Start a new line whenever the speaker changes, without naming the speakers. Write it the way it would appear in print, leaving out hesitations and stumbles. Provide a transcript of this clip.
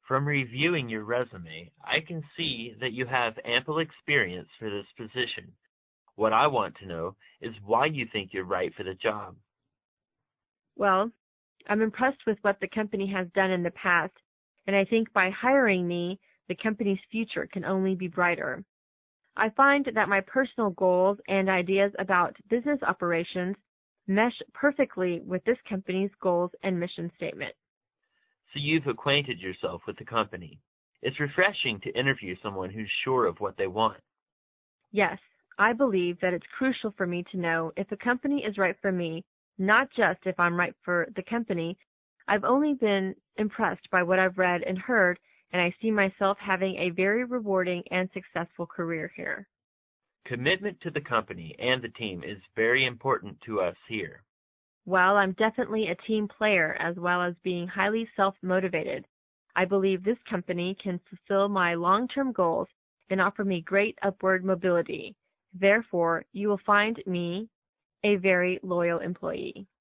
From reviewing your resume, I can see that you have ample experience for this position. What I want to know is why you think you're right for the job.
Well, I'm impressed with what the company has done in the past, and I think by hiring me, the company's future can only be brighter. I find that my personal goals and ideas about business operations mesh perfectly with this company's goals and mission statement.
So you've acquainted yourself with the company. It's refreshing to interview someone who's sure of what they want.
Yes, I believe that it's crucial for me to know if a company is right for me, not just if I'm right for the company. I've only been impressed by what I've read and heard, and I see myself having a very rewarding and successful career here.
Commitment to the company and the team is very important to us here.
While I'm definitely a team player as well as being highly self-motivated, I believe this company can fulfill my long-term goals and offer me great upward mobility. Therefore, you will find me a very loyal employee.